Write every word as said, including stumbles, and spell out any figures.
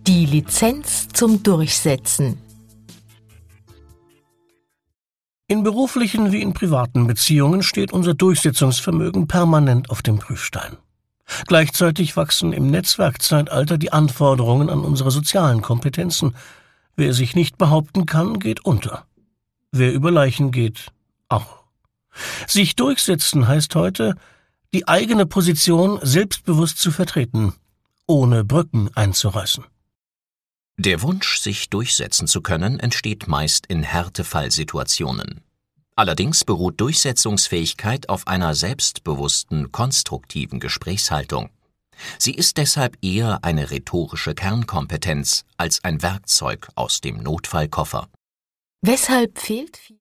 Die Lizenz zum Durchsetzen. In beruflichen wie in privaten Beziehungen steht unser Durchsetzungsvermögen permanent auf dem Prüfstein. Gleichzeitig wachsen im Netzwerkzeitalter die Anforderungen an unsere sozialen Kompetenzen. Wer sich nicht behaupten kann, geht unter. Wer über Leichen geht, auch. Sich durchsetzen heißt heute, die eigene Position selbstbewusst zu vertreten, ohne Brücken einzureißen. Der Wunsch, sich durchsetzen zu können, entsteht meist in Härtefallsituationen. Allerdings beruht Durchsetzungsfähigkeit auf einer selbstbewussten, konstruktiven Gesprächshaltung. Sie ist deshalb eher eine rhetorische Kernkompetenz als ein Werkzeug aus dem Notfallkoffer. Weshalb fehlt